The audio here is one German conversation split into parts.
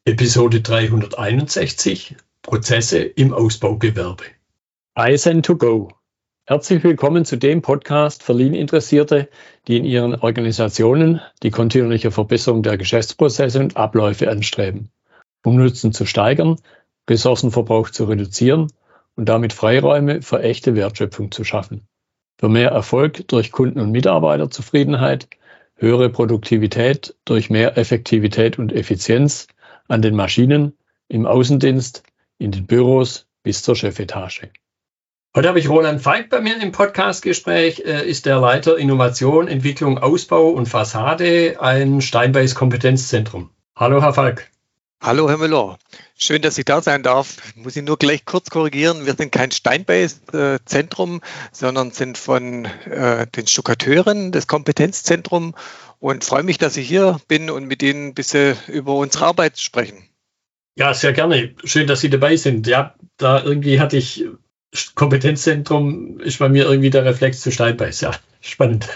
Episode 361 Prozesse im Ausbaugewerbe. ISN2Go. Herzlich willkommen zu dem Podcast für Lean-Interessierte, die in ihren Organisationen die kontinuierliche Verbesserung der Geschäftsprozesse und Abläufe anstreben, um Nutzen zu steigern, Ressourcenverbrauch zu reduzieren und damit Freiräume für echte Wertschöpfung zu schaffen. Für mehr Erfolg durch Kunden- und Mitarbeiterzufriedenheit, höhere Produktivität durch mehr Effektivität und Effizienz an den Maschinen, im Außendienst, in den Büros bis zur Chefetage. Heute habe ich Roland Falk bei mir im Podcastgespräch, ist der Leiter Innovation, Entwicklung, Ausbau und Fassade, ein Steinbeis Kompetenzzentrum. Hallo, Herr Falk. Hallo, Herr Müller. Schön, dass ich da sein darf. Muss ich nur gleich kurz korrigieren. Wir sind kein Steinbeis-Zentrum, sondern sind von den Stuckateuren des Kompetenzzentrums und freue mich, dass ich hier bin und mit Ihnen ein bisschen über unsere Arbeit sprechen. Ja, sehr gerne. Schön, dass Sie dabei sind. Ja, da irgendwie hatte ich Kompetenzzentrum, ist bei mir irgendwie der Reflex zu Steinbeis. Ja, spannend.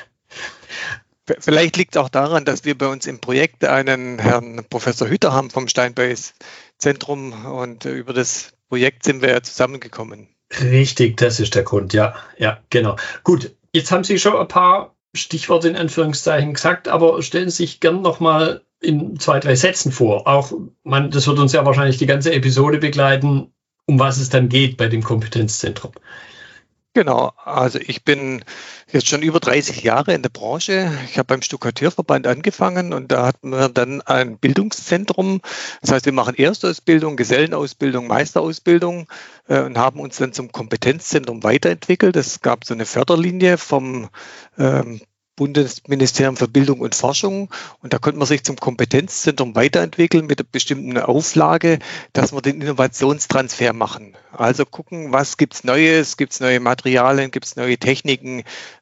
Vielleicht liegt es auch daran, dass wir bei uns im Projekt einen Herrn Professor Hütter haben vom Steinbeis-Zentrum und über das Projekt sind wir ja zusammengekommen. Richtig, das ist der Grund. Ja, genau. Gut, jetzt haben Sie schon ein paar Stichworte in Anführungszeichen gesagt, aber stellen Sie sich gern nochmal in 2, 3 Sätzen vor. Auch, das wird uns ja wahrscheinlich die ganze Episode begleiten, um was es dann geht bei dem Kompetenzzentrum. Genau, also ich bin jetzt schon über 30 Jahre in der Branche. Ich habe beim Stuckateurverband angefangen und da hatten wir dann ein Bildungszentrum. Das heißt, wir machen Erstausbildung, Gesellenausbildung, Meisterausbildung und haben uns dann zum Kompetenzzentrum weiterentwickelt. Es gab so eine Förderlinie vom Bundesministerium für Bildung und Forschung und da konnte man sich zum Kompetenzzentrum weiterentwickeln mit einer bestimmten Auflage, dass wir den Innovationstransfer machen. Also gucken, was gibt's Neues, gibt's neue Materialien, gibt's neue Techniken,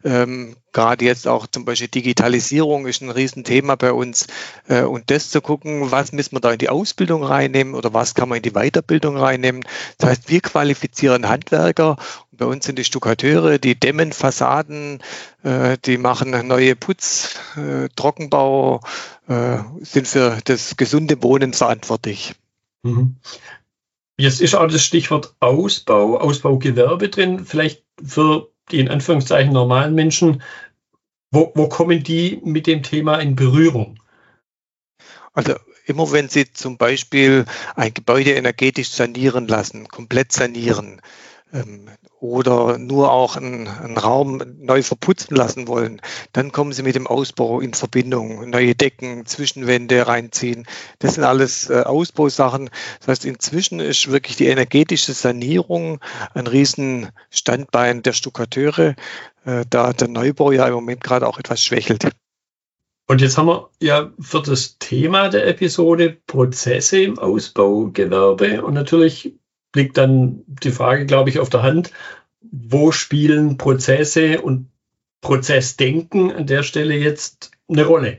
gerade jetzt auch zum Beispiel Digitalisierung ist ein Riesenthema bei uns und das zu gucken, was müssen wir da in die Ausbildung reinnehmen oder was kann man in die Weiterbildung reinnehmen. Das heißt, wir qualifizieren Handwerker. Bei uns sind die Stuckateure, die dämmen Fassaden, die machen neue Putz, Trockenbau, sind für das gesunde Wohnen verantwortlich. Mhm. Jetzt ist auch das Stichwort Ausbaugewerbe drin. Vielleicht für die in Anführungszeichen normalen Menschen, wo kommen die mit dem Thema in Berührung? Also immer wenn Sie zum Beispiel ein Gebäude energetisch sanieren lassen, komplett sanieren, oder nur auch einen Raum neu verputzen lassen wollen, dann kommen Sie mit dem Ausbau in Verbindung, neue Decken, Zwischenwände reinziehen. Das sind alles Ausbausachen. Das heißt, inzwischen ist wirklich die energetische Sanierung ein Riesenstandbein der Stuckateure, da der Neubau ja im Moment gerade auch etwas schwächelt. Und jetzt haben wir ja für das Thema der Episode Prozesse im Ausbaugewerbe und natürlich liegt dann die Frage, glaube ich, auf der Hand, wo spielen Prozesse und Prozessdenken an der Stelle jetzt eine Rolle?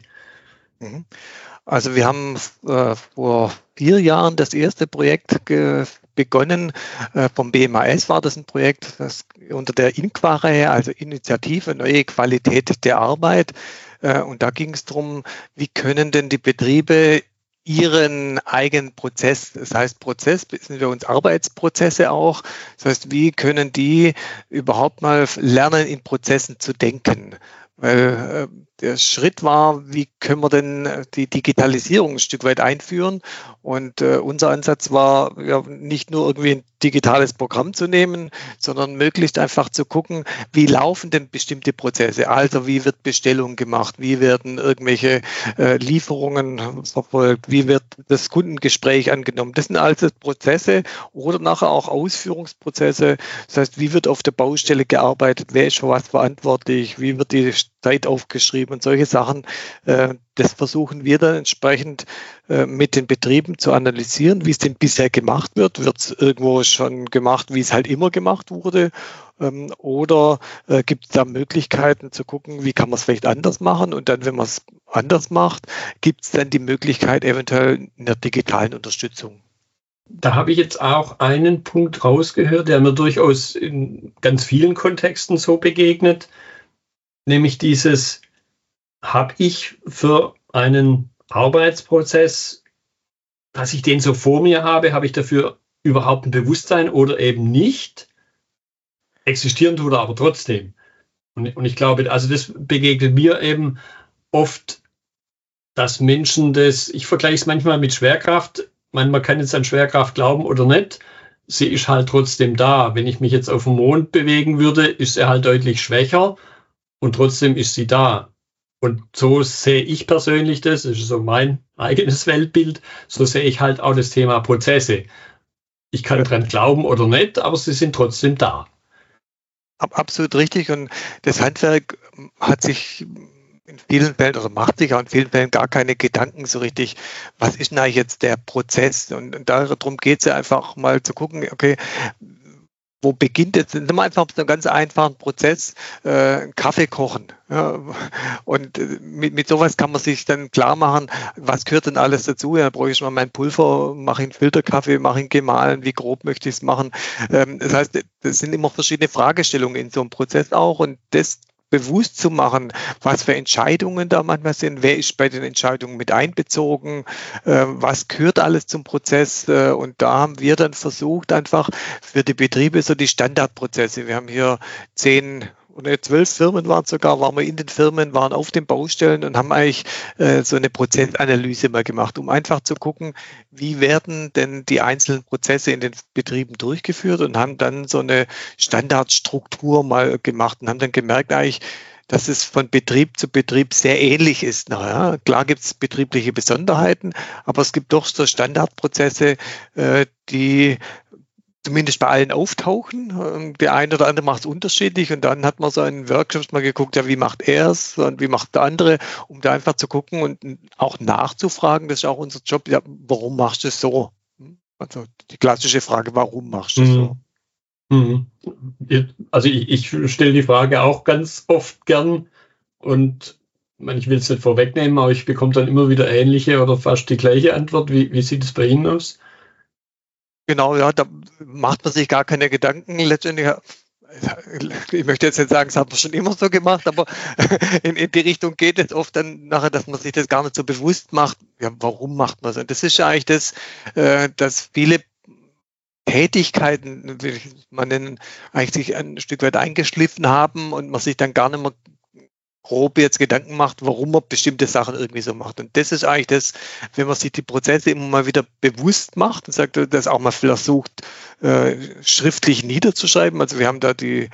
Also wir haben vor 4 Jahren das erste Projekt begonnen. Vom BMAS war das ein Projekt, das unter der INQA-Reihe, also Initiative Neue Qualität der Arbeit. Und da ging es darum, wie können denn die Betriebe ihren eigenen Prozess, das heißt Prozess, sind wir uns Arbeitsprozesse auch, das heißt, wie können die überhaupt mal lernen, in Prozessen zu denken? Weil der Schritt war, wie können wir denn die Digitalisierung ein Stück weit einführen? Und unser Ansatz war, ja, nicht nur irgendwie ein digitales Programm zu nehmen, sondern möglichst einfach zu gucken, wie laufen denn bestimmte Prozesse? Also wie wird Bestellung gemacht? Wie werden irgendwelche Lieferungen verfolgt? Wie wird das Kundengespräch angenommen? Das sind also Prozesse oder nachher auch Ausführungsprozesse. Das heißt, wie wird auf der Baustelle gearbeitet? Wer ist für was verantwortlich? Wie wird die Zeit aufgeschrieben? Und solche Sachen, das versuchen wir dann entsprechend mit den Betrieben zu analysieren, wie es denn bisher gemacht wird. Wird es irgendwo schon gemacht, wie es halt immer gemacht wurde? Oder gibt es da Möglichkeiten zu gucken, wie kann man es vielleicht anders machen? Und dann, wenn man es anders macht, gibt es dann die Möglichkeit eventuell einer digitalen Unterstützung. Da habe ich jetzt auch einen Punkt rausgehört, der mir durchaus in ganz vielen Kontexten so begegnet, nämlich dieses, habe ich für einen Arbeitsprozess dass ich den so vor mir habe ich dafür überhaupt ein Bewusstsein oder eben nicht? Existieren tut er aber trotzdem. Und ich glaube, also das begegnet mir eben oft, dass Menschen ich vergleiche es manchmal mit Schwerkraft. Man kann jetzt an Schwerkraft glauben oder nicht. Sie ist halt trotzdem da. Wenn ich mich jetzt auf dem Mond bewegen würde, ist sie halt deutlich schwächer und trotzdem ist sie da. Und so sehe ich persönlich das ist so mein eigenes Weltbild, so sehe ich halt auch das Thema Prozesse. Ich kann dran glauben oder nicht, aber sie sind trotzdem da. Absolut richtig. Und das Handwerk hat sich in vielen Fällen oder macht sich auch in vielen Fällen gar keine Gedanken so richtig, was ist denn eigentlich jetzt der Prozess? Und darum geht es ja einfach mal zu gucken, okay, wo beginnt jetzt? Nimm mal einfach so einen ganz einfachen Prozess, Kaffee kochen. Ja, und mit sowas kann man sich dann klar machen, was gehört denn alles dazu? Ja, brauche ich mal mein Pulver, mache ich einen Filterkaffee, mache ich ihn gemahlen, wie grob möchte ich es machen? Das heißt, das sind immer verschiedene Fragestellungen in so einem Prozess auch und das bewusst zu machen, was für Entscheidungen da manchmal sind, wer ist bei den Entscheidungen mit einbezogen, was gehört alles zum Prozess und da haben wir dann versucht, einfach für die Betriebe so die Standardprozesse. Wir haben hier 10 oder 12 Firmen waren wir in den Firmen, waren auf den Baustellen und haben eigentlich so eine Prozessanalyse mal gemacht, um einfach zu gucken, wie werden denn die einzelnen Prozesse in den Betrieben durchgeführt und haben dann so eine Standardstruktur mal gemacht und haben dann gemerkt eigentlich, dass es von Betrieb zu Betrieb sehr ähnlich ist. Naja, klar gibt es betriebliche Besonderheiten, aber es gibt doch so Standardprozesse, die zumindest bei allen auftauchen. Der eine oder andere macht es unterschiedlich und dann hat man so in Workshops mal geguckt, ja, wie macht er es und wie macht der andere, um da einfach zu gucken und auch nachzufragen. Das ist auch unser Job. Ja, warum machst du es so? Also die klassische Frage, warum machst du es so? Also ich stelle die Frage auch ganz oft gern und ich will es nicht vorwegnehmen, aber ich bekomme dann immer wieder ähnliche oder fast die gleiche Antwort. Wie sieht es bei Ihnen aus? Genau, ja, da macht man sich gar keine Gedanken. Letztendlich, ich möchte jetzt nicht sagen, das hat man schon immer so gemacht, aber in die Richtung geht es oft dann nachher, dass man sich das gar nicht so bewusst macht. Ja, warum macht man das? Und das ist ja eigentlich das, dass viele Tätigkeiten, will ich mal nennen, eigentlich sich ein Stück weit eingeschliffen haben und man sich dann gar nicht mehr grob jetzt Gedanken macht, warum man bestimmte Sachen irgendwie so macht. Und das ist eigentlich das, wenn man sich die Prozesse immer mal wieder bewusst macht und sagt, das auch mal versucht, schriftlich niederzuschreiben. Also wir haben da die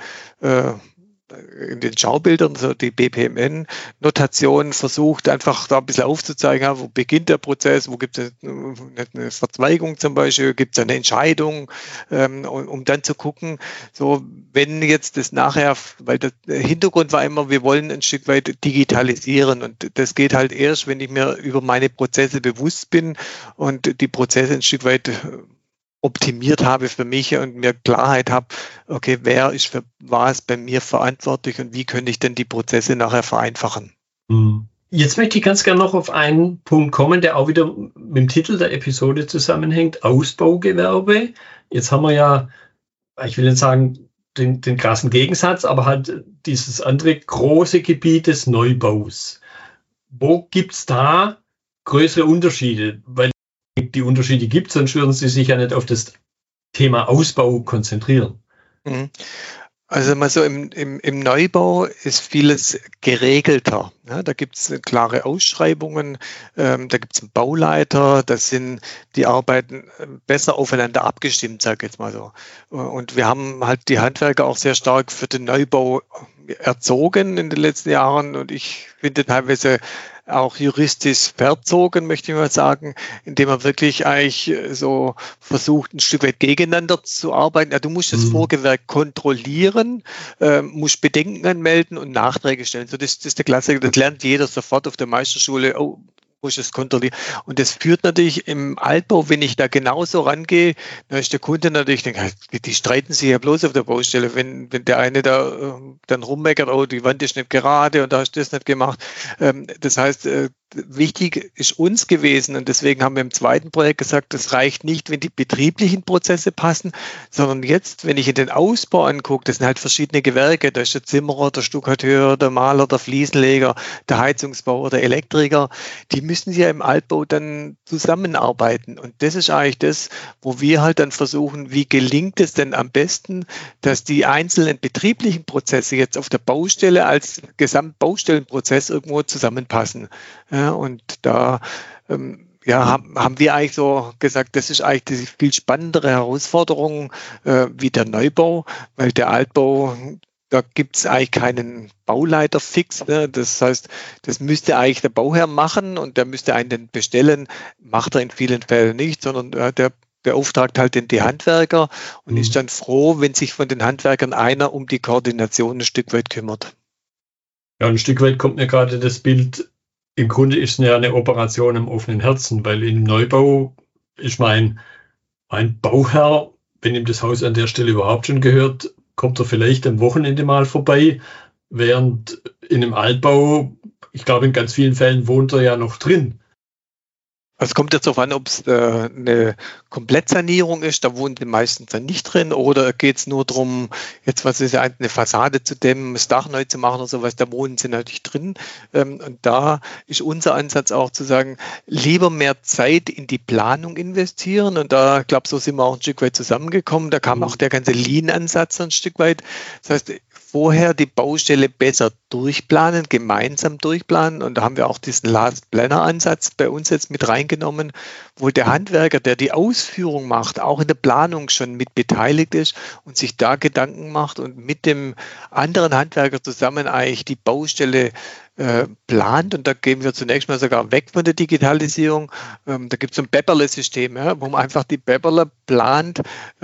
in den Schaubildern, so die BPMN-Notation versucht, einfach da ein bisschen aufzuzeigen, ja, wo beginnt der Prozess, wo gibt es eine Verzweigung zum Beispiel, gibt es eine Entscheidung, um dann zu gucken, so wenn jetzt das nachher, weil der Hintergrund war immer, wir wollen ein Stück weit digitalisieren und das geht halt erst, wenn ich mir über meine Prozesse bewusst bin und die Prozesse ein Stück weit optimiert habe für mich und mir Klarheit habe, okay, wer ist für was bei mir verantwortlich und wie könnte ich denn die Prozesse nachher vereinfachen? Jetzt möchte ich ganz gerne noch auf einen Punkt kommen, der auch wieder mit dem Titel der Episode zusammenhängt, Ausbaugewerbe. Jetzt haben wir ja, ich will nicht sagen, den krassen Gegensatz, aber halt dieses andere große Gebiet des Neubaus. Wo gibt es da größere Unterschiede? Weil die Unterschiede gibt, sonst würden Sie sich ja nicht auf das Thema Ausbau konzentrieren. Also mal so im Neubau ist vieles geregelter. Ja, da gibt es klare Ausschreibungen, da gibt es einen Bauleiter, da sind die Arbeiten besser aufeinander abgestimmt, sage ich jetzt mal so. Und wir haben halt die Handwerker auch sehr stark für den Neubau erzogen in den letzten Jahren und ich finde teilweise auch juristisch verzogen, möchte ich mal sagen, indem man wirklich eigentlich so versucht, ein Stück weit gegeneinander zu arbeiten. Ja, du musst das Vorgewerk kontrollieren, musst Bedenken anmelden und Nachträge stellen. So, das ist der Klassiker, das lernt jeder sofort auf der Meisterschule. Oh, muss es kontrollieren. Und das führt natürlich im Altbau, wenn ich da genauso rangehe, da ist der Kunde natürlich, die streiten sich ja bloß auf der Baustelle, wenn der eine da dann rummeckert, oh, die Wand ist nicht gerade und da hast du das nicht gemacht. Das heißt, wichtig ist uns gewesen und deswegen haben wir im zweiten Projekt gesagt, es reicht nicht, wenn die betrieblichen Prozesse passen, sondern jetzt, wenn ich in den Ausbau angucke, das sind halt verschiedene Gewerke, da ist der Zimmerer, der Stuckateur, der Maler, der Fliesenleger, der Heizungsbauer, der Elektriker, die müssen sie ja im Altbau dann zusammenarbeiten. Und das ist eigentlich das, wo wir halt dann versuchen, wie gelingt es denn am besten, dass die einzelnen betrieblichen Prozesse jetzt auf der Baustelle als Gesamtbaustellenprozess irgendwo zusammenpassen. Ja, und da haben wir eigentlich so gesagt, das ist eigentlich die viel spannendere Herausforderung wie der Neubau, weil der Altbau, da gibt es eigentlich keinen Bauleiter fix. Ne? Das heißt, das müsste eigentlich der Bauherr machen und der müsste einen dann bestellen. Macht er in vielen Fällen nicht, sondern der beauftragt halt die Handwerker und ist dann froh, wenn sich von den Handwerkern einer um die Koordination ein Stück weit kümmert. Ja, ein Stück weit kommt mir gerade das Bild, im Grunde ist es ja eine Operation im offenen Herzen, weil im Neubau ist mein Bauherr, wenn ihm das Haus an der Stelle überhaupt schon gehört, kommt er vielleicht am Wochenende mal vorbei, während in einem Altbau, ich glaube in ganz vielen Fällen wohnt er ja noch drin. Also es kommt jetzt darauf an, ob es eine Komplettsanierung ist, da wohnen die meistens dann nicht drin, oder geht es nur darum, jetzt was ist ja eine Fassade zu dämmen, das Dach neu zu machen oder sowas, da wohnen sie natürlich drin. Und da ist unser Ansatz auch zu sagen, lieber mehr Zeit in die Planung investieren, und da, ich glaube, so sind wir auch ein Stück weit zusammengekommen, da kam auch der ganze Lean-Ansatz ein Stück weit. Das heißt, vorher die Baustelle besser durchplanen, gemeinsam durchplanen, und da haben wir auch diesen Last-Planner-Ansatz bei uns jetzt mit reingenommen, wo der Handwerker, der die Ausführung macht, auch in der Planung schon mit beteiligt ist und sich da Gedanken macht und mit dem anderen Handwerker zusammen eigentlich die Baustelle plant. Und da gehen wir zunächst mal sogar weg von der Digitalisierung. Da gibt es so ein Bepperle-System, wo man einfach die Bepperle plant,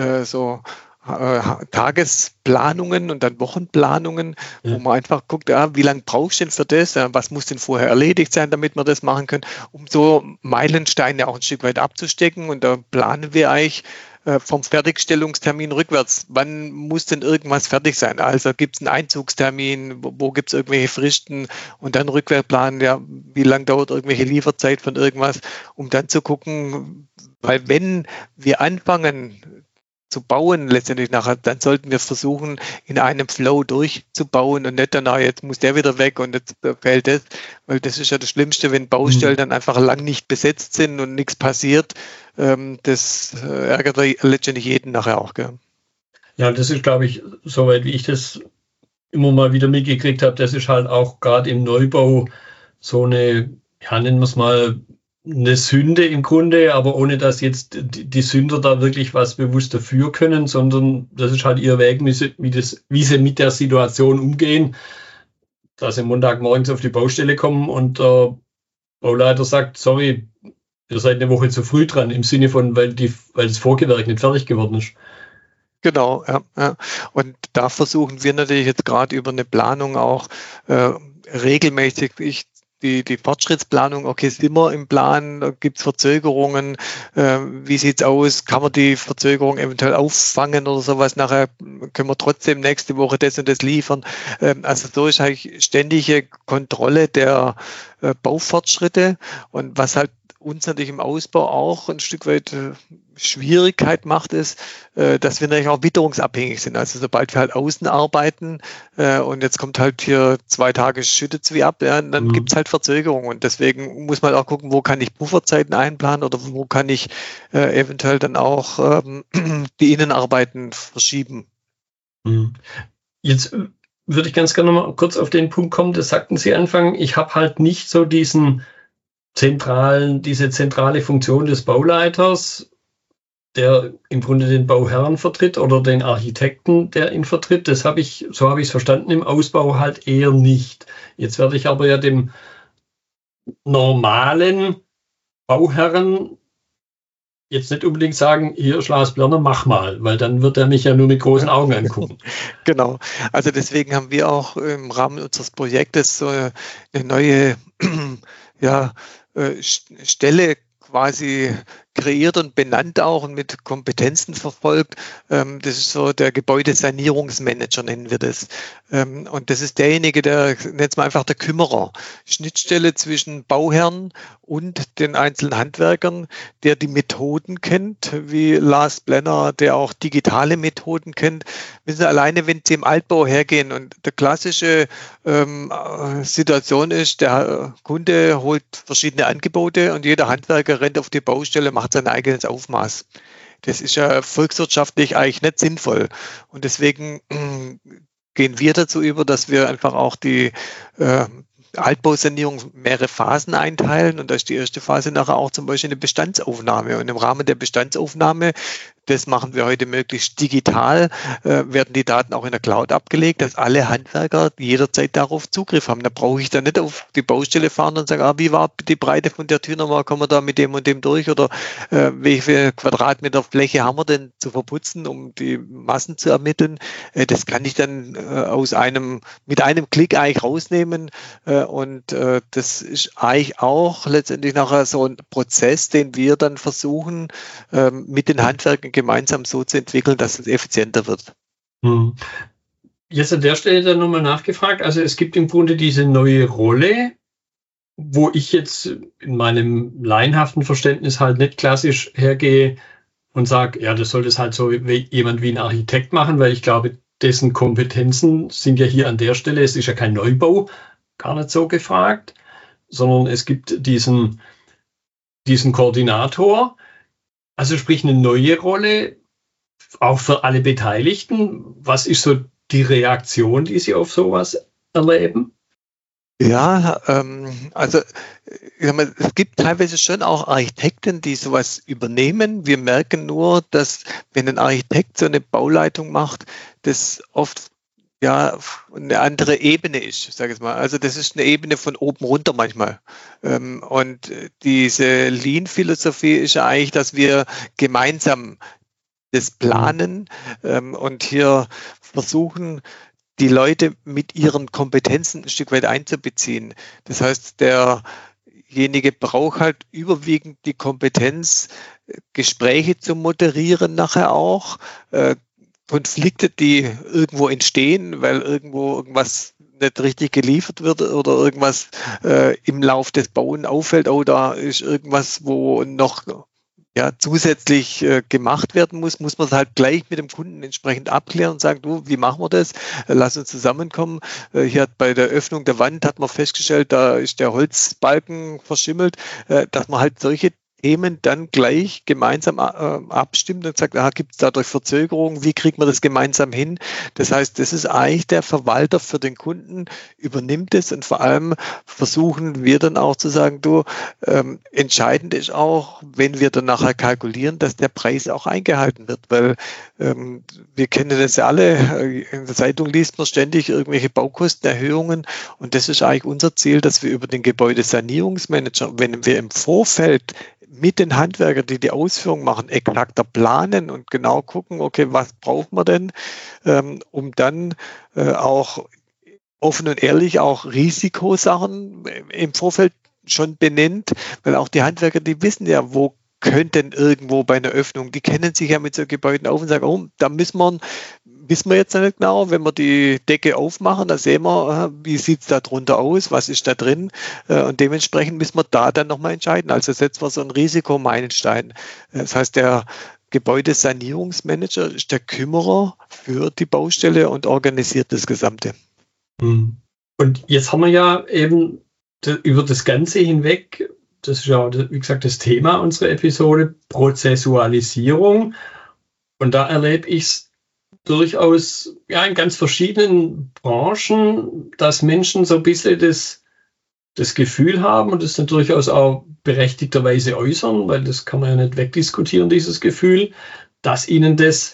Tagesplanungen und dann Wochenplanungen, wo man einfach guckt, wie lange brauchst du denn für das, was muss denn vorher erledigt sein, damit wir das machen können, um so Meilensteine auch ein Stück weit abzustecken. Und da planen wir eigentlich vom Fertigstellungstermin rückwärts. Wann muss denn irgendwas fertig sein? Also gibt es einen Einzugstermin, wo gibt es irgendwelche Fristen, und dann rückwärts planen, ja, wie lange dauert irgendwelche Lieferzeit von irgendwas, um dann zu gucken, weil wenn wir anfangen zu bauen, letztendlich nachher, dann sollten wir versuchen, in einem Flow durchzubauen und nicht danach, jetzt muss der wieder weg und jetzt fällt das, weil das ist ja das Schlimmste, wenn Baustellen dann einfach lang nicht besetzt sind und nichts passiert. Das ärgert letztendlich jeden nachher auch. Gell? Ja, das ist, glaube ich, soweit wie ich das immer mal wieder mitgekriegt habe, das ist halt auch gerade im Neubau so eine, ja, nennen wir es mal, eine Sünde im Grunde, aber ohne dass jetzt die Sünder da wirklich was bewusst dafür können, sondern das ist halt ihr Weg, wie sie mit der Situation umgehen, dass sie Montagmorgens auf die Baustelle kommen und der Bauleiter sagt, sorry, ihr seid eine Woche zu früh dran, im Sinne von, weil das Vorgewerk nicht fertig geworden ist. Genau, ja. Und da versuchen wir natürlich jetzt gerade über eine Planung auch regelmäßig die Fortschrittsplanung, okay, sind wir im Plan, gibt es Verzögerungen, wie sieht's aus, kann man die Verzögerung eventuell auffangen oder sowas, nachher können wir trotzdem nächste Woche das und das liefern. Also so ist eigentlich ständige Kontrolle der Baufortschritte, und was halt uns natürlich im Ausbau auch ein Stück weit Schwierigkeit macht, ist, dass wir natürlich auch witterungsabhängig sind. Also sobald wir halt außen arbeiten und jetzt kommt halt hier 2 Tage schüttet es wie ab, dann gibt es halt Verzögerungen. Und deswegen muss man auch gucken, wo kann ich Pufferzeiten einplanen oder wo kann ich eventuell dann auch die Innenarbeiten verschieben. Jetzt würde ich ganz gerne noch mal kurz auf den Punkt kommen, das sagten Sie Anfang, ich habe halt nicht so diese zentrale Funktion des Bauleiters, der im Grunde den Bauherrn vertritt oder den Architekten, der ihn vertritt. So habe ich es verstanden, im Ausbau halt eher nicht. Jetzt werde ich aber ja dem normalen Bauherren jetzt nicht unbedingt sagen, hier Schloss Blerner, mach mal, weil dann wird er mich ja nur mit großen Augen angucken. Genau, also deswegen haben wir auch im Rahmen unseres Projektes so eine neue Stelle quasi kreiert und benannt auch und mit Kompetenzen verfolgt. Das ist so der Gebäudesanierungsmanager, nennen wir das. Und das ist derjenige, der, nennt mal einfach der Kümmerer, Schnittstelle zwischen Bauherren und den einzelnen Handwerkern, der die Methoden kennt, wie Lars Blenner, der auch digitale Methoden kennt. Wissen Sie, alleine wenn Sie im Altbau hergehen und der klassische Situation ist, der Kunde holt verschiedene Angebote und jeder Handwerker rennt auf die Baustelle, macht sein eigenes Aufmaß. Das ist ja volkswirtschaftlich eigentlich nicht sinnvoll. Und deswegen gehen wir dazu über, dass wir einfach auch die Altbausanierung mehrere Phasen einteilen. Und da ist die erste Phase nachher auch zum Beispiel eine Bestandsaufnahme. Und im Rahmen der Bestandsaufnahme, das machen wir heute möglichst digital, werden die Daten auch in der Cloud abgelegt, dass alle Handwerker jederzeit darauf Zugriff haben. Da brauche ich dann nicht auf die Baustelle fahren und sagen, wie war die Breite von der Tür nochmal, kommen wir da mit dem und dem durch oder wie viel Quadratmeter Fläche haben wir denn zu verputzen, um die Massen zu ermitteln. Das kann ich dann mit einem Klick eigentlich rausnehmen und das ist eigentlich auch letztendlich nachher so ein Prozess, den wir dann versuchen mit den Handwerkern gemeinsam so zu entwickeln, dass es effizienter wird. Jetzt an der Stelle dann nochmal nachgefragt. Also es gibt im Grunde diese neue Rolle, wo ich jetzt in meinem laienhaften Verständnis halt nicht klassisch hergehe und sage, ja, das soll das halt so jemand wie ein Architekt machen, weil ich glaube, dessen Kompetenzen sind ja hier an der Stelle, es ist ja kein Neubau, gar nicht so gefragt, sondern es gibt diesen Koordinator, also sprich eine neue Rolle, auch für alle Beteiligten. Was ist so die Reaktion, die Sie auf sowas erleben? Ja, also es gibt teilweise schon auch Architekten, die sowas übernehmen. Wir merken nur, dass wenn ein Architekt so eine Bauleitung macht, das oft ja eine andere Ebene ist, sage ich mal. Also das ist eine Ebene von oben runter manchmal. Und diese Lean-Philosophie ist ja eigentlich, dass wir gemeinsam das planen und hier versuchen, die Leute mit ihren Kompetenzen ein Stück weit einzubeziehen. Das heißt, derjenige braucht halt überwiegend die Kompetenz, Gespräche zu moderieren nachher auch, Konflikte, die irgendwo entstehen, weil irgendwas nicht richtig geliefert wird oder irgendwas im Lauf des Bauens auffällt, oh, da ist irgendwas, wo noch zusätzlich gemacht werden muss man es halt gleich mit dem Kunden entsprechend abklären und sagen, du, wie machen wir das? Lass uns zusammenkommen. Hier bei der Öffnung der Wand hat man festgestellt, da ist der Holzbalken verschimmelt, dass man halt solche Themen dann gleich gemeinsam abstimmt und sagt, gibt es dadurch Verzögerungen, wie kriegt man das gemeinsam hin? Das heißt, das ist eigentlich der Verwalter für den Kunden, übernimmt es und vor allem versuchen wir dann auch zu sagen, du, entscheidend ist auch, wenn wir dann nachher kalkulieren, dass der Preis auch eingehalten wird, weil wir kennen das ja alle, in der Zeitung liest man ständig irgendwelche Baukostenerhöhungen und das ist eigentlich unser Ziel, dass wir über den Gebäudesanierungsmanager, wenn wir im Vorfeld mit den Handwerkern, die die Ausführung machen, exakter planen und genau gucken, okay, was braucht man denn, um dann auch offen und ehrlich auch Risikosachen im Vorfeld schon benennt, weil auch die Handwerker, die wissen ja, wo könnten irgendwo bei einer Öffnung, die kennen sich ja mit so Gebäuden auf und sagen, oh, da wissen wir jetzt nicht genau, wenn wir die Decke aufmachen, da sehen wir, wie sieht es da drunter aus, was ist da drin und dementsprechend müssen wir da dann nochmal entscheiden. Also setzen wir so einen Risikomeilenstein. Das heißt, der Gebäudesanierungsmanager ist der Kümmerer für die Baustelle und organisiert das Gesamte. Und jetzt haben wir ja eben über das Ganze hinweg, das ist ja, wie gesagt, das Thema unserer Episode, Prozessualisierung. Und da erlebe ich es durchaus in ganz verschiedenen Branchen, dass Menschen so ein bisschen das Gefühl haben und das dann durchaus auch berechtigterweise äußern, weil das kann man ja nicht wegdiskutieren, dieses Gefühl, dass ihnen das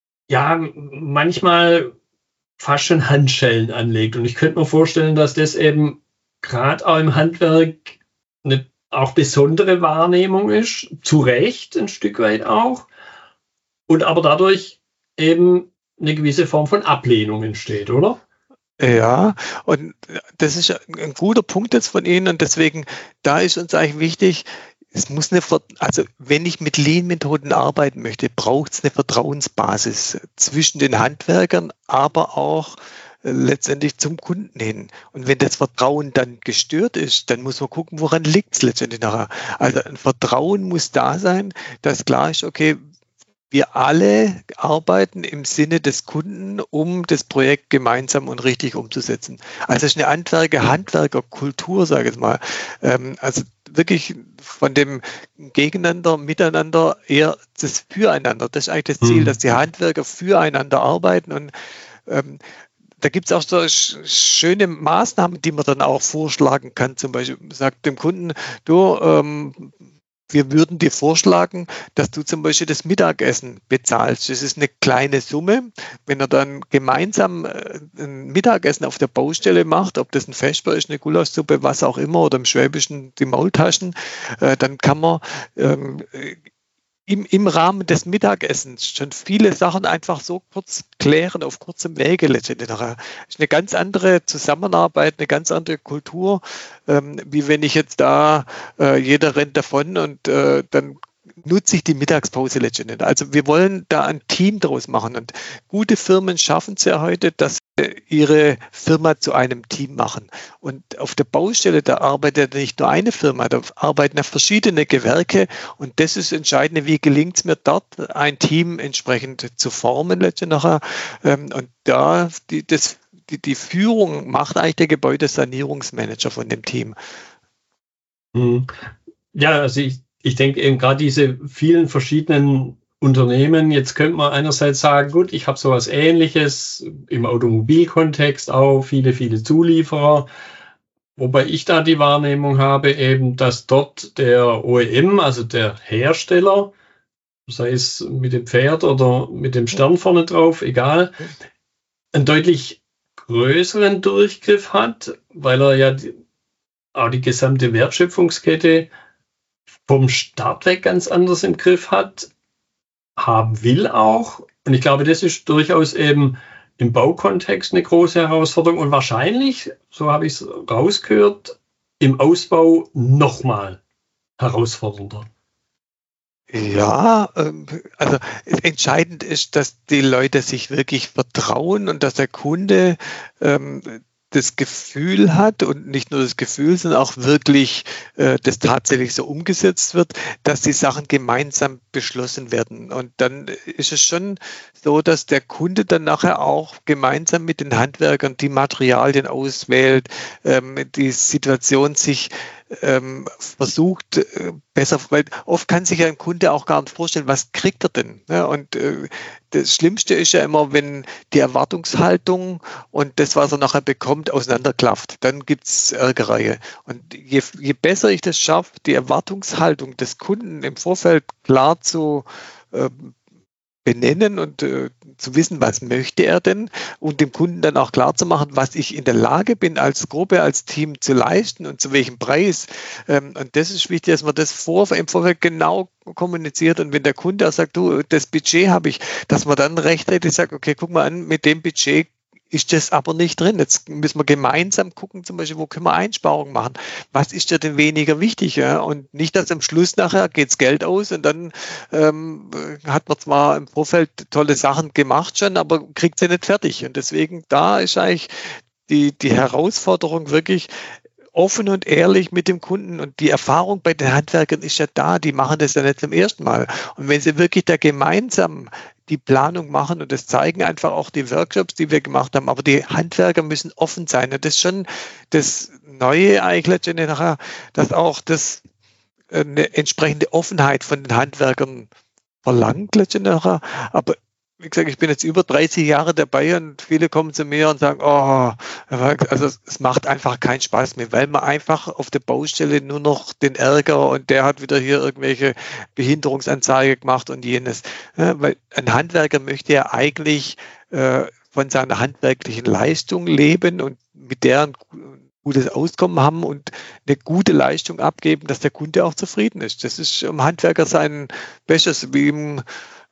manchmal fast schon Handschellen anlegt. Und ich könnte mir vorstellen, dass das eben gerade auch im Handwerk eine auch besondere Wahrnehmung ist, zu Recht ein Stück weit auch, und aber dadurch eben eine gewisse Form von Ablehnung entsteht, oder? Ja, und das ist ein guter Punkt jetzt von Ihnen und deswegen, da ist uns eigentlich wichtig, es muss also wenn ich mit Lean-Methoden arbeiten möchte, braucht es eine Vertrauensbasis zwischen den Handwerkern, aber auch letztendlich zum Kunden hin. Und wenn das Vertrauen dann gestört ist, dann muss man gucken, woran liegt es letztendlich nachher. Also ein Vertrauen muss da sein, dass klar ist, okay, wir alle arbeiten im Sinne des Kunden, um das Projekt gemeinsam und richtig umzusetzen. Also es ist eine Handwerkerkultur, sage ich jetzt mal. Also wirklich von dem Gegeneinander, Miteinander eher das Füreinander. Das ist eigentlich das Ziel, dass die Handwerker füreinander arbeiten. Und da gibt es auch so schöne Maßnahmen, die man dann auch vorschlagen kann. Zum Beispiel sagt dem Kunden, du, wir würden dir vorschlagen, dass du zum Beispiel das Mittagessen bezahlst. Das ist eine kleine Summe. Wenn er dann gemeinsam ein Mittagessen auf der Baustelle macht, ob das ein Vesper ist, eine Gulaschsuppe, was auch immer, oder im Schwäbischen die Maultaschen, dann kann man im Rahmen des Mittagessens schon viele Sachen einfach so kurz klären, auf kurzem Wege letztendlich. Das ist eine ganz andere Zusammenarbeit, eine ganz andere Kultur, wie wenn ich jetzt da, jeder rennt davon und dann nutze ich die Mittagspause letztendlich. Also wir wollen da ein Team draus machen, und gute Firmen schaffen es ja heute, dass sie ihre Firma zu einem Team machen. Und auf der Baustelle, da arbeitet nicht nur eine Firma, da arbeiten ja verschiedene Gewerke, und das ist das Entscheidende, wie gelingt es mir dort, ein Team entsprechend zu formen letztendlich. Und da die Führung macht eigentlich der Gebäudesanierungsmanager von dem Team. Ja, also ich denke eben gerade diese vielen verschiedenen Unternehmen, jetzt könnte man einerseits sagen, gut, ich habe sowas Ähnliches im Automobilkontext auch, viele Zulieferer, wobei ich da die Wahrnehmung habe eben, dass dort der OEM, also der Hersteller, sei es mit dem Pferd oder mit dem Stern vorne drauf, egal, einen deutlich größeren Durchgriff hat, weil er ja auch die gesamte Wertschöpfungskette vom Start weg ganz anders im Griff hat, haben will auch. Und ich glaube, das ist durchaus eben im Baukontext eine große Herausforderung und wahrscheinlich, so habe ich es rausgehört, im Ausbau nochmal herausfordernder. Ja, also entscheidend ist, dass die Leute sich wirklich vertrauen und dass der Kunde das Gefühl hat, und nicht nur das Gefühl, sondern auch wirklich das tatsächlich so umgesetzt wird, dass die Sachen gemeinsam beschlossen werden. Und dann ist es schon so, dass der Kunde dann nachher auch gemeinsam mit den Handwerkern die Materialien auswählt, die Situation sich versucht besser, weil oft kann sich ja ein Kunde auch gar nicht vorstellen, was kriegt er denn? Ja, und das Schlimmste ist ja immer, wenn die Erwartungshaltung und das, was er nachher bekommt, auseinanderklafft. Dann gibt es Ärgerei. Und je besser ich das schaffe, die Erwartungshaltung des Kunden im Vorfeld klar zu benennen und zu wissen, was möchte er denn, und dem Kunden dann auch klar zu machen, was ich in der Lage bin, als Gruppe, als Team zu leisten und zu welchem Preis. Und das ist wichtig, dass man das im Vorfeld genau kommuniziert, und wenn der Kunde auch sagt, du, das Budget habe ich, dass man dann rechtzeitig sagt, okay, guck mal an, mit dem Budget ist das aber nicht drin. Jetzt müssen wir gemeinsam gucken, zum Beispiel, wo können wir Einsparungen machen? Was ist dir denn weniger wichtig? Ja? Und nicht, dass am Schluss nachher geht's Geld aus und dann hat man zwar im Vorfeld tolle Sachen gemacht schon, aber kriegt sie nicht fertig. Und deswegen, da ist eigentlich die Herausforderung wirklich, offen und ehrlich mit dem Kunden, und die Erfahrung bei den Handwerkern ist ja da, die machen das ja nicht zum ersten Mal. Und wenn sie wirklich da gemeinsam die Planung machen, und das zeigen einfach auch die Workshops, die wir gemacht haben, aber die Handwerker müssen offen sein. Und das ist schon das Neue eigentlich, dass auch das eine entsprechende Offenheit von den Handwerkern verlangt letztendlich. Aber wie gesagt, ich bin jetzt über 30 Jahre dabei, und viele kommen zu mir und sagen, oh, also es macht einfach keinen Spaß mehr, weil man einfach auf der Baustelle nur noch den Ärger, und der hat wieder hier irgendwelche Behinderungsanzeige gemacht und jenes. Ja, weil ein Handwerker möchte ja eigentlich von seiner handwerklichen Leistung leben und mit der ein gutes Auskommen haben und eine gute Leistung abgeben, dass der Kunde auch zufrieden ist. Das ist im Handwerker sein Bestes, wie im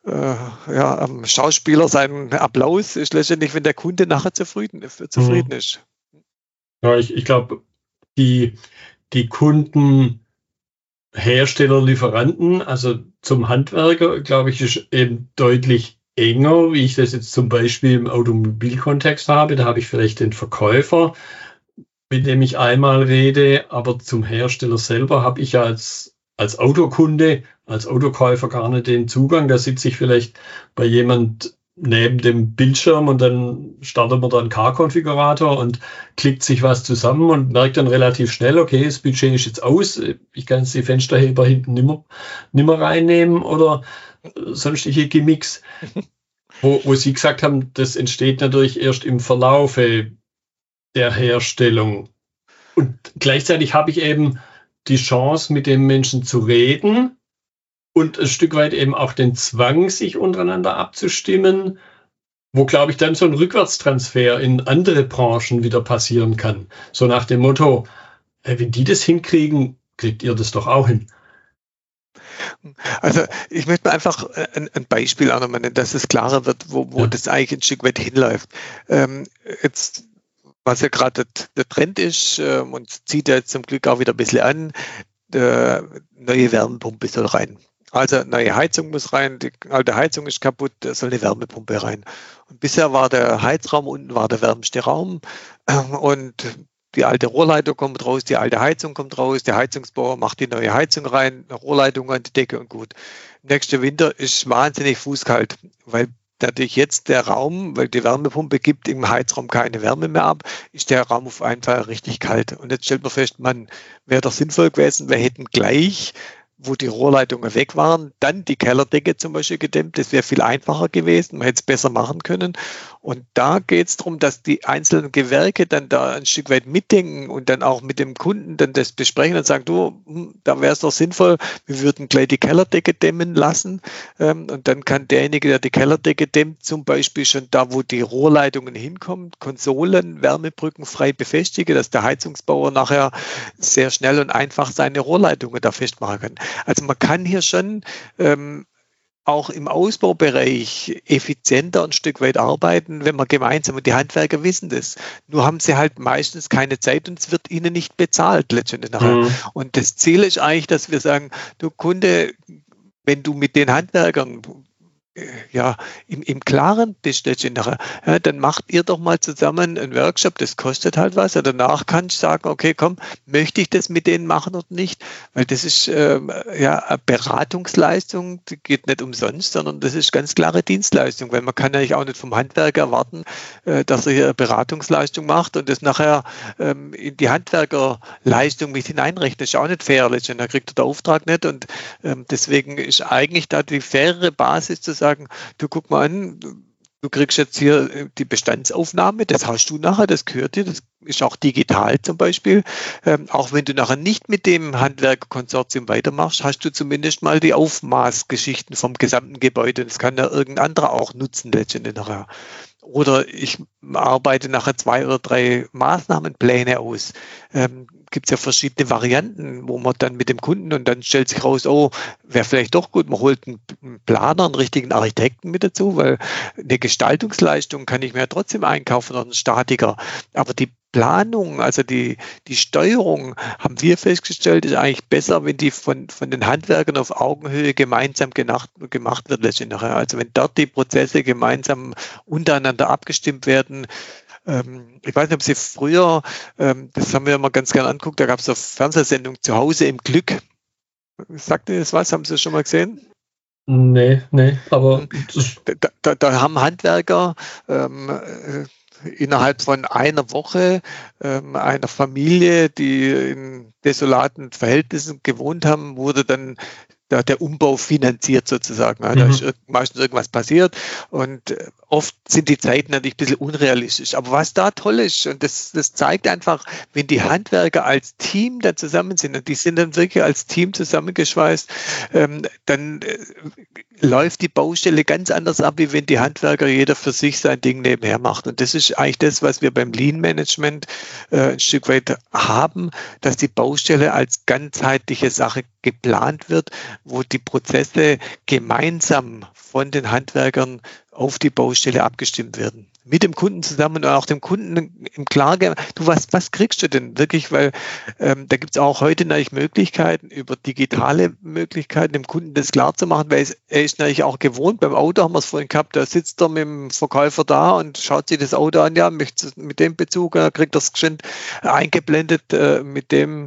am Schauspieler sein Applaus ist letztendlich, wenn der Kunde nachher zufrieden ist. Ja, ich glaube, die Kunden Hersteller, Lieferanten, also zum Handwerker, glaube ich, ist eben deutlich enger, wie ich das jetzt zum Beispiel im Automobilkontext habe. Da habe ich vielleicht den Verkäufer, mit dem ich einmal rede, aber zum Hersteller selber habe ich ja als Autokunde, als Autokäufer gar nicht den Zugang. Da sitze ich vielleicht bei jemand neben dem Bildschirm und dann startet man da einen Car-Konfigurator und klickt sich was zusammen und merkt dann relativ schnell, okay, das Budget ist jetzt aus, ich kann jetzt die Fensterheber hinten nimmer reinnehmen oder sonstige Gimmicks, wo Sie gesagt haben, das entsteht natürlich erst im Verlaufe der Herstellung. Und gleichzeitig habe ich eben die Chance, mit dem Menschen zu reden und ein Stück weit eben auch den Zwang, sich untereinander abzustimmen, wo, glaube ich, dann so ein Rückwärtstransfer in andere Branchen wieder passieren kann. So nach dem Motto, wenn die das hinkriegen, kriegt ihr das doch auch hin. Also ich möchte einfach ein Beispiel annehmen, dass es klarer wird, wo das eigentlich ein Stück weit hinläuft. Jetzt, was ja gerade der Trend ist und zieht ja jetzt zum Glück auch wieder ein bisschen an, neue Wärmepumpe soll rein. Also neue Heizung muss rein, die alte Heizung ist kaputt, da soll eine Wärmepumpe rein. Und bisher war der Heizraum, unten war der wärmste Raum und die alte Rohrleitung kommt raus, die alte Heizung kommt raus, der Heizungsbauer macht die neue Heizung rein, eine Rohrleitung an die Decke und gut. Nächster Winter ist wahnsinnig fußkalt, weil dadurch jetzt der Raum, weil die Wärmepumpe gibt im Heizraum keine Wärme mehr ab, ist der Raum auf einen Fall richtig kalt. Und jetzt stellt man fest, man wäre doch sinnvoll gewesen, wir hätten gleich, wo die Rohrleitungen weg waren, dann die Kellerdecke zum Beispiel gedämmt. Das wäre viel einfacher gewesen, man hätte es besser machen können. Und da geht es darum, dass die einzelnen Gewerke dann da ein Stück weit mitdenken und dann auch mit dem Kunden dann das besprechen und sagen, du, da wäre es doch sinnvoll, wir würden gleich die Kellerdecke dämmen lassen. Und dann kann derjenige, der die Kellerdecke dämmt, zum Beispiel schon da, wo die Rohrleitungen hinkommen, Konsolen, Wärmebrücken frei befestigen, dass der Heizungsbauer nachher sehr schnell und einfach seine Rohrleitungen da festmachen kann. Also man kann hier schon auch im Ausbaubereich effizienter ein Stück weit arbeiten, wenn man gemeinsam, und die Handwerker wissen das, nur haben sie halt meistens keine Zeit und es wird ihnen nicht bezahlt letztendlich nachher. Mhm. Und das Ziel ist eigentlich, dass wir sagen, du Kunde, wenn du mit den Handwerkern im Klaren bist, dann macht ihr doch mal zusammen einen Workshop, das kostet halt was. Und danach kannst du sagen, okay, komm, möchte ich das mit denen machen oder nicht? Weil das ist eine Beratungsleistung, die geht nicht umsonst, sondern das ist ganz klare Dienstleistung, weil man kann natürlich auch nicht vom Handwerker erwarten, dass er hier eine Beratungsleistung macht und das nachher in die Handwerkerleistung mit hineinrechnet. Das ist auch nicht fair, letztendlich. Da kriegt er den Auftrag nicht und deswegen ist eigentlich da die fairere Basis zu sagen, du guck mal an, du kriegst jetzt hier die Bestandsaufnahme, das hast du nachher, das gehört dir, das ist auch digital zum Beispiel. Auch wenn du nachher nicht mit dem Handwerkerkonsortium weitermachst, hast du zumindest mal die Aufmaßgeschichten vom gesamten Gebäude. Das kann ja irgendein anderer auch nutzen letztendlich nachher. Oder ich arbeite nachher 2 oder 3 Maßnahmenpläne aus. Gibt es ja verschiedene Varianten, wo man dann mit dem Kunden und dann stellt sich raus, oh, wäre vielleicht doch gut, man holt einen Planer, einen richtigen Architekten mit dazu, weil eine Gestaltungsleistung kann ich mir ja trotzdem einkaufen oder einen Statiker. Aber die Planung, also die Steuerung, haben wir festgestellt, ist eigentlich besser, wenn die von den Handwerkern auf Augenhöhe gemeinsam gemacht wird letztendlich. Also wenn dort die Prozesse gemeinsam untereinander abgestimmt werden. Ich weiß nicht, ob Sie früher, das haben wir immer ganz gerne angeguckt, da gab es eine Fernsehsendung zu Hause im Glück. Sagt Ihnen das was? Haben Sie das schon mal gesehen? Nee, aber da haben Handwerker innerhalb von einer Woche einer Familie, die in desolaten Verhältnissen gewohnt haben, wurde dann der Umbau finanziert sozusagen. Da ist meistens irgendwas passiert und oft sind die Zeiten natürlich ein bisschen unrealistisch. Aber was da toll ist, und das zeigt einfach, wenn die Handwerker als Team da zusammen sind, und die sind dann wirklich als Team zusammengeschweißt, dann läuft die Baustelle ganz anders ab, wie wenn die Handwerker jeder für sich sein Ding nebenher macht. Und das ist eigentlich das, was wir beim Lean Management ein Stück weit haben, dass die Baustelle als ganzheitliche Sache geplant wird, wo die Prozesse gemeinsam von den Handwerkern auf die Baustelle abgestimmt werden. mit dem Kunden zusammen und auch dem Kunden im Klaren, du, was kriegst du denn wirklich, weil da gibt es auch heute natürlich Möglichkeiten, über digitale Möglichkeiten dem Kunden das klar zu machen, weil er ist natürlich auch gewohnt, beim Auto haben wir es vorhin gehabt, da sitzt er mit dem Verkäufer da und schaut sich das Auto an, ja, möchte mit dem Bezug, kriegt das geschwind eingeblendet mit dem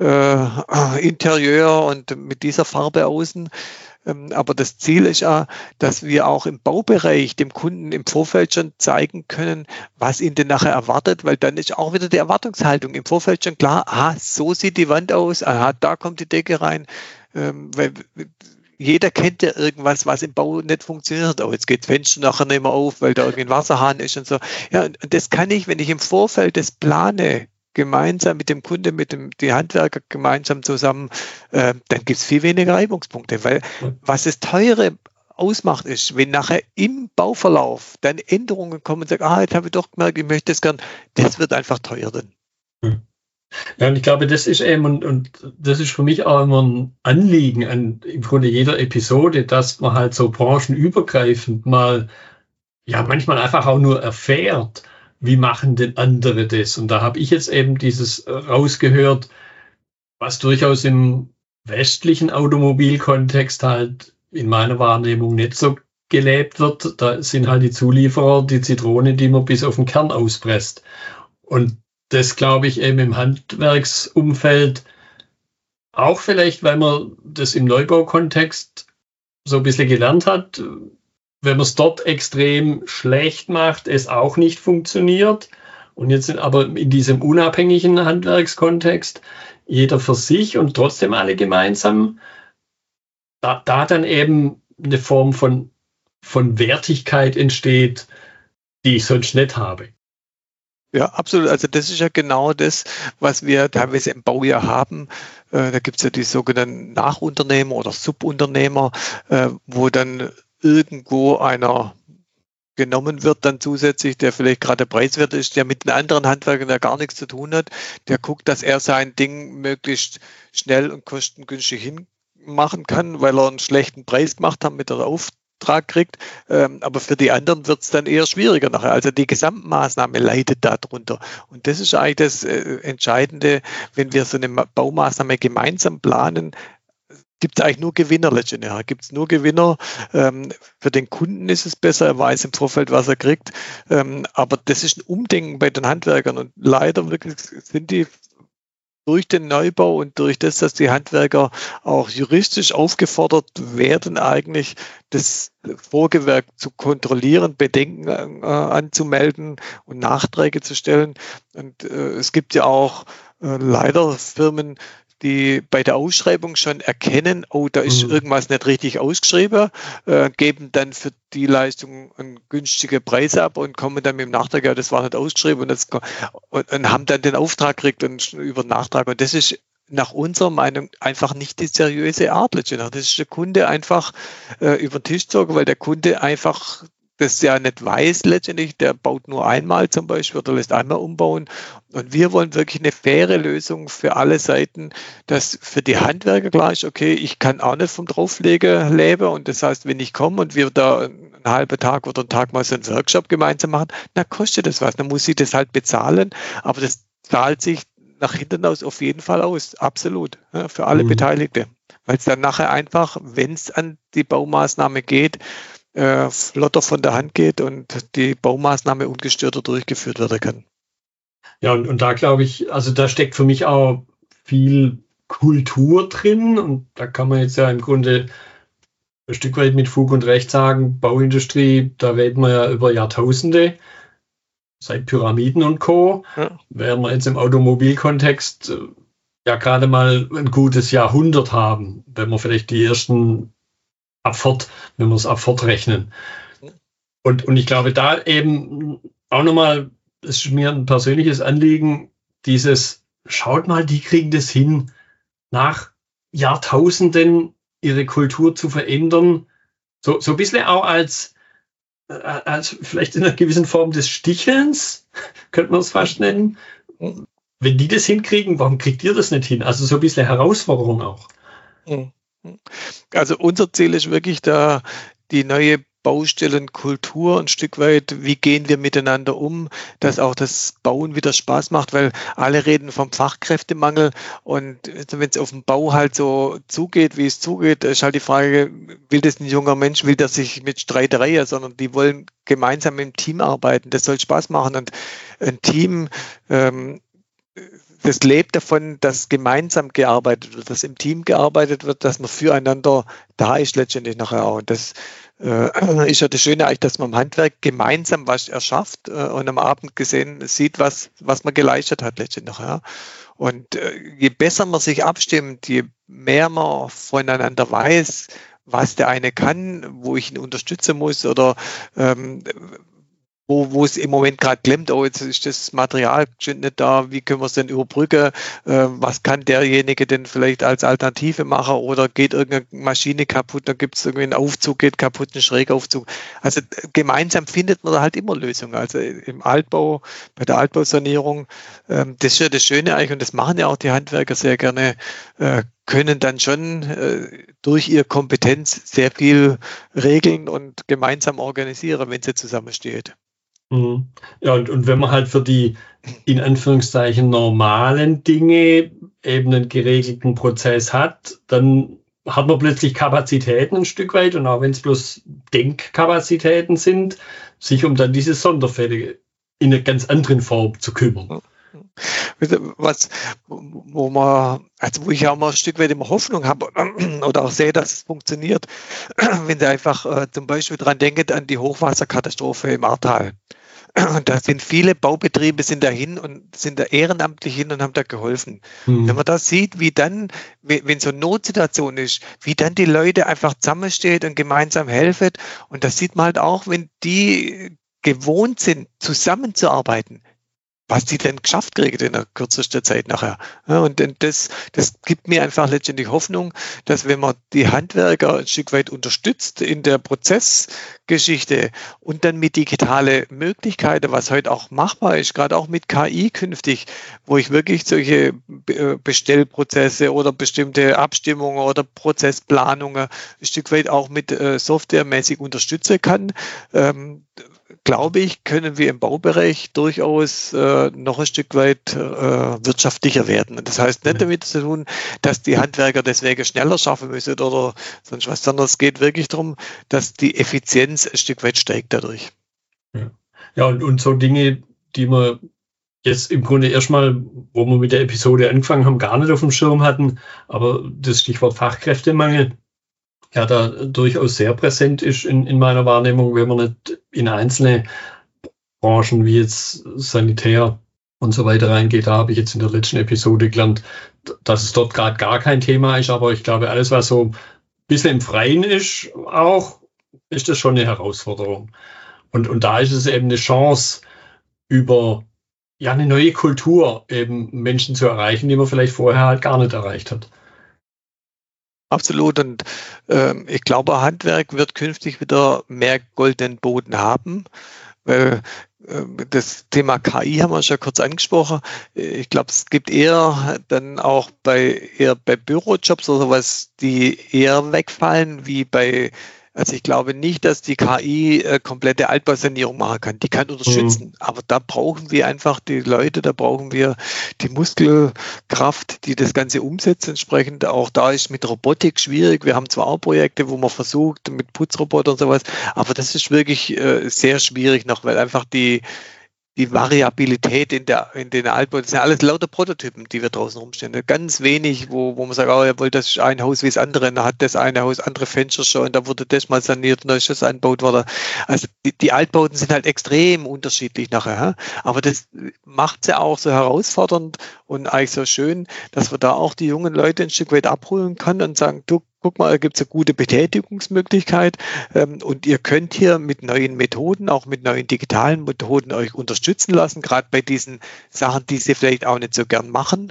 Interieur und mit dieser Farbe außen. Aber das Ziel ist ja, dass wir auch im Baubereich dem Kunden im Vorfeld schon zeigen können, was ihn denn nachher erwartet, weil dann ist auch wieder die Erwartungshaltung im Vorfeld schon klar, so sieht die Wand aus, da kommt die Decke rein, weil jeder kennt ja irgendwas, was im Bau nicht funktioniert. Jetzt geht das Fenster nachher nicht mehr auf, weil da irgendein Wasserhahn ist und so. Ja, und das kann ich, wenn ich im Vorfeld das plane, gemeinsam mit dem Kunde, die Handwerker gemeinsam zusammen, dann gibt es viel weniger Reibungspunkte, weil was das Teure ausmacht ist, wenn nachher im Bauverlauf dann Änderungen kommen und sagen, jetzt habe ich doch gemerkt, ich möchte das gern, das wird einfach teuer dann. Ja, und ich glaube, das ist eben, und das ist für mich auch immer ein Anliegen an im Grunde jeder Episode, dass man halt so branchenübergreifend mal, ja, manchmal einfach auch nur erfährt, wie machen denn andere das? Und da habe ich jetzt eben dieses rausgehört, was durchaus im westlichen Automobilkontext halt in meiner Wahrnehmung nicht so gelebt wird. Da sind halt die Zulieferer die Zitrone, die man bis auf den Kern auspresst. Und das glaube ich eben im Handwerksumfeld auch vielleicht, weil man das im Neubaukontext so ein bisschen gelernt hat, wenn man es dort extrem schlecht macht, es auch nicht funktioniert. Und jetzt sind aber in diesem unabhängigen Handwerkskontext jeder für sich und trotzdem alle gemeinsam, da dann eben eine Form von Wertigkeit entsteht, die ich sonst nicht habe. Ja, absolut. Also das ist ja genau das, was wir teilweise im Baujahr haben. Da gibt es ja die sogenannten Nachunternehmer oder Subunternehmer, wo dann irgendwo einer genommen wird, dann zusätzlich, der vielleicht gerade preiswert ist, der mit einem anderen Handwerker der gar nichts zu tun hat, der guckt, dass er sein Ding möglichst schnell und kostengünstig hinmachen kann, weil er einen schlechten Preis gemacht hat, mit der Auftrag kriegt. Aber für die anderen wird es dann eher schwieriger nachher. Also die Gesamtmaßnahme leidet darunter. Und das ist eigentlich das Entscheidende, wenn wir so eine Baumaßnahme gemeinsam planen, gibt es eigentlich nur Gewinner letztendlich. Gibt es nur Gewinner. Für den Kunden ist es besser, er weiß im Vorfeld, was er kriegt. Aber das ist ein Umdenken bei den Handwerkern. Und leider wirklich sind die durch den Neubau und durch das, dass die Handwerker auch juristisch aufgefordert werden, eigentlich das Vorgewerk zu kontrollieren, Bedenken anzumelden und Nachträge zu stellen. Und es gibt ja auch leider Firmen, die bei der Ausschreibung schon erkennen, da ist irgendwas nicht richtig ausgeschrieben, geben dann für die Leistung einen günstigen Preis ab und kommen dann mit dem Nachtrag, ja, das war nicht ausgeschrieben und haben dann den Auftrag gekriegt und über den Nachtrag. Und das ist nach unserer Meinung einfach nicht die seriöse Art. Das ist der Kunde einfach über den Tisch gezogen, weil der Kunde einfach das ja nicht weiß letztendlich, der baut nur einmal zum Beispiel oder lässt einmal umbauen. Und wir wollen wirklich eine faire Lösung für alle Seiten, dass für die Handwerker klar ist, okay, ich kann auch nicht vom Drauflegen leben und das heißt, wenn ich komme und wir da einen halben Tag oder einen Tag mal so einen Workshop gemeinsam machen, dann kostet das was, dann muss ich das halt bezahlen, aber das zahlt sich nach hinten aus auf jeden Fall aus, absolut, ja, für alle Beteiligte, weil es dann nachher einfach, wenn es an die Baumaßnahme geht, flotter von der Hand geht und die Baumaßnahme ungestörter durchgeführt werden kann. Ja, und da glaube ich, also da steckt für mich auch viel Kultur drin und da kann man jetzt ja im Grunde ein Stück weit mit Fug und Recht sagen, Bauindustrie, da reden wir ja über Jahrtausende, seit Pyramiden und Co., während wir jetzt im Automobilkontext ja gerade mal ein gutes Jahrhundert haben, wenn wir vielleicht die ersten wenn wir es ab fortrechnen. Und ich glaube, da eben auch nochmal, es ist mir ein persönliches Anliegen, schaut mal, die kriegen das hin, nach Jahrtausenden ihre Kultur zu verändern, so ein bisschen auch als vielleicht in einer gewissen Form des Stichelns, könnte man es fast nennen. Wenn die das hinkriegen, warum kriegt ihr das nicht hin? Also so ein bisschen Herausforderung auch. Also unser Ziel ist wirklich, da die neue Baustellenkultur ein Stück weit, wie gehen wir miteinander um, dass auch das Bauen wieder Spaß macht, weil alle reden vom Fachkräftemangel und wenn es auf dem Bau halt so zugeht, wie es zugeht, ist halt die Frage, will das ein junger Mensch, will der sich mit Streiterei, sondern die wollen gemeinsam im Team arbeiten, das soll Spaß machen und ein Team, das lebt davon, dass gemeinsam gearbeitet wird, dass im Team gearbeitet wird, dass man füreinander da ist letztendlich nachher auch. Und das ist ja das Schöne eigentlich, dass man im Handwerk gemeinsam was erschafft und am Abend gesehen sieht, was man geleistet hat letztendlich nachher. Und je besser man sich abstimmt, je mehr man voneinander weiß, was der eine kann, wo ich ihn unterstützen muss oder wo es im Moment gerade klemmt, oh, jetzt ist das Material nicht da, wie können wir es denn überbrücken, was kann derjenige denn vielleicht als Alternative machen oder geht irgendeine Maschine kaputt, da gibt es irgendwie einen Aufzug, geht kaputt, einen Schrägaufzug. Also gemeinsam findet man da halt immer Lösungen. Also im Altbau, bei der Altbausanierung, das ist ja das Schöne eigentlich und das machen ja auch die Handwerker sehr gerne, können dann schon durch ihre Kompetenz sehr viel regeln und gemeinsam organisieren, wenn sie zusammensteht. Ja, und wenn man halt für die in Anführungszeichen normalen Dinge eben einen geregelten Prozess hat, dann hat man plötzlich Kapazitäten ein Stück weit und auch wenn es bloß Denkkapazitäten sind, sich um dann diese Sonderfälle in einer ganz anderen Form zu kümmern. Wo ich auch mal ein Stück weit immer Hoffnung habe oder auch sehe, dass es funktioniert, wenn Sie einfach zum Beispiel daran denken an die Hochwasserkatastrophe im Ahrtal. Da sind viele Baubetriebe sind da ehrenamtlich hin und haben da geholfen. Wenn man das sieht, wie dann, wenn so eine Notsituation ist, wie dann die Leute einfach zusammenstehen und gemeinsam helfen. Und das sieht man halt auch, wenn die gewohnt sind, zusammenzuarbeiten, was die denn geschafft kriegen in der kürzesten Zeit nachher. Ja, und das gibt mir einfach letztendlich Hoffnung, dass wenn man die Handwerker ein Stück weit unterstützt in der Prozessgeschichte und dann mit digitalen Möglichkeiten, was heute auch machbar ist, gerade auch mit KI künftig, wo ich wirklich solche Bestellprozesse oder bestimmte Abstimmungen oder Prozessplanungen ein Stück weit auch mit softwaremäßig unterstützen kann, glaube ich, können wir im Baubereich durchaus noch ein Stück weit wirtschaftlicher werden. Das heißt nicht damit zu tun, dass die Handwerker deswegen schneller schaffen müssen oder sonst was, sondern es geht wirklich darum, dass die Effizienz ein Stück weit steigt dadurch. Ja, und so Dinge, die wir jetzt im Grunde erstmal, wo wir mit der Episode angefangen haben, gar nicht auf dem Schirm hatten, aber das Stichwort Fachkräftemangel ja da durchaus sehr präsent ist in meiner Wahrnehmung, wenn man nicht in einzelne Branchen wie jetzt Sanitär und so weiter reingeht. Da habe ich jetzt in der letzten Episode gelernt, dass es dort gerade gar kein Thema ist, aber ich glaube, alles, was so ein bisschen im Freien ist, auch, ist das schon eine Herausforderung. Und da ist es eben eine Chance, über eine neue Kultur eben Menschen zu erreichen, die man vielleicht vorher halt gar nicht erreicht hat. Absolut. Und ich glaube, Handwerk wird künftig wieder mehr goldenen Boden haben, weil das Thema KI haben wir schon kurz angesprochen. Ich glaube, es gibt eher dann auch bei Bürojobs oder sowas, die eher wegfallen, also ich glaube nicht, dass die KI komplette Altbausanierung machen kann. Die kann unterstützen, aber da brauchen wir einfach die Leute, da brauchen wir die Muskelkraft, die das Ganze umsetzt entsprechend. Auch da ist mit Robotik schwierig. Wir haben zwar auch Projekte, wo man versucht mit Putzrobotern und sowas, aber das ist wirklich sehr schwierig noch, weil einfach die Variabilität in den Altbau, das sind alles lauter Prototypen, die wir draußen rumstehen. Ganz wenig, wo man sagt, oh, jawohl, das ist ein Haus wie das andere, da hat das eine Haus andere Fenster schon und da wurde das mal saniert und da ist das angebaut worden. Also die Altbauten sind halt extrem unterschiedlich nachher. Aber das macht sie auch so herausfordernd und eigentlich so schön, dass wir da auch die jungen Leute ein Stück weit abholen können und sagen, du, guck mal, da gibt es eine gute Betätigungsmöglichkeit und ihr könnt hier mit neuen Methoden, auch mit neuen digitalen Methoden euch unterstützen lassen, gerade bei diesen Sachen, die sie vielleicht auch nicht so gern machen.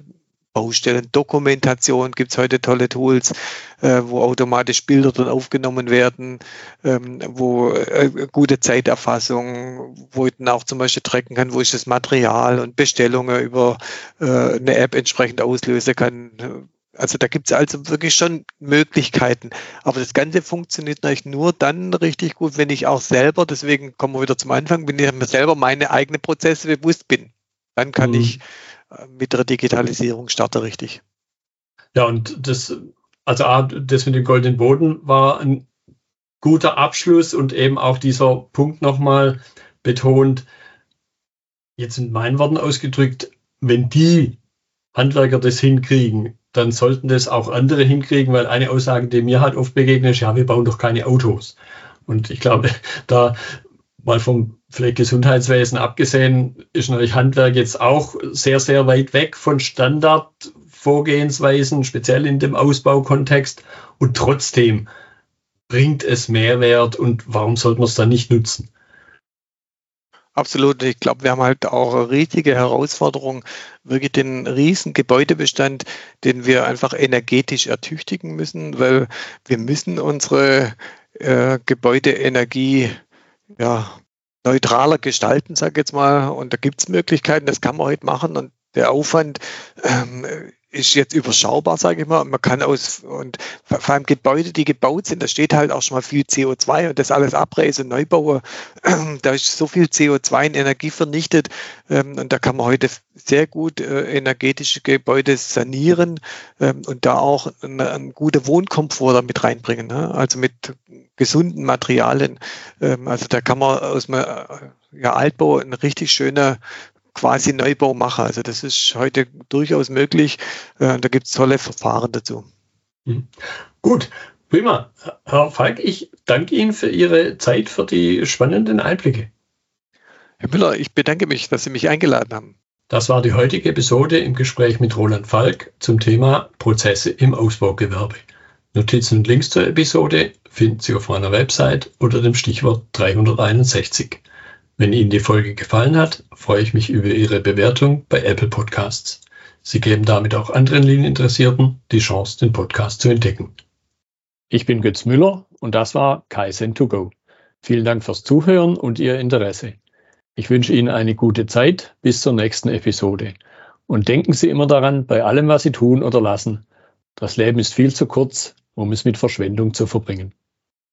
Baustellendokumentation gibt es heute tolle Tools, wo automatisch Bilder dann aufgenommen werden, wo gute Zeiterfassung, wo ich dann auch zum Beispiel tracken kann, wo ich das Material und Bestellungen über eine App entsprechend auslösen kann. Also da gibt es also wirklich schon Möglichkeiten. Aber das Ganze funktioniert natürlich nur dann richtig gut, wenn ich auch selber, deswegen kommen wir wieder zum Anfang, wenn ich mir selber meine eigenen Prozesse bewusst bin. Dann kann ich mit der Digitalisierung starten richtig. Ja, und das mit dem goldenen Boden war ein guter Abschluss und eben auch dieser Punkt nochmal betont, jetzt in meinen Worten ausgedrückt, wenn die Handwerker das hinkriegen, dann sollten das auch andere hinkriegen, weil eine Aussage, die mir halt oft begegnet ist, ja, wir bauen doch keine Autos. Und ich glaube, da mal vom vielleicht Gesundheitswesen abgesehen, ist natürlich Handwerk jetzt auch sehr, sehr weit weg von Standardvorgehensweisen, speziell in dem Ausbaukontext. Und trotzdem bringt es Mehrwert und warum sollte man es dann nicht nutzen? Absolut. Ich glaube, wir haben halt auch eine riesige Herausforderung, wirklich den riesen Gebäudebestand, den wir einfach energetisch ertüchtigen müssen, weil wir müssen unsere Gebäudeenergie neutraler gestalten, sage ich jetzt mal. Und da gibt es Möglichkeiten, das kann man heute machen. Und der Aufwand ist jetzt überschaubar, sage ich mal. Man kann und vor allem Gebäude, die gebaut sind, da steht halt auch schon mal viel CO2 und das alles abreißen und neu bauen. Da ist so viel CO2 in Energie vernichtet und da kann man heute sehr gut energetische Gebäude sanieren und da auch einen guten Wohnkomfort damit reinbringen, ne? Also mit gesunden Materialien. Also da kann man aus einem Altbau ein richtig schöner quasi Neubau machen. Also das ist heute durchaus möglich. Da gibt es tolle Verfahren dazu. Gut, prima. Herr Falk, ich danke Ihnen für Ihre Zeit, für die spannenden Einblicke. Herr Müller, ich bedanke mich, dass Sie mich eingeladen haben. Das war die heutige Episode im Gespräch mit Roland Falk zum Thema Prozesse im Ausbaugewerbe. Notizen und Links zur Episode finden Sie auf meiner Website unter dem Stichwort 361. Wenn Ihnen die Folge gefallen hat, freue ich mich über Ihre Bewertung bei Apple Podcasts. Sie geben damit auch anderen Linieninteressierten die Chance, den Podcast zu entdecken. Ich bin Götz Müller und das war Kaizen2Go. Vielen Dank fürs Zuhören und Ihr Interesse. Ich wünsche Ihnen eine gute Zeit bis zur nächsten Episode. Und denken Sie immer daran, bei allem, was Sie tun oder lassen, das Leben ist viel zu kurz, um es mit Verschwendung zu verbringen.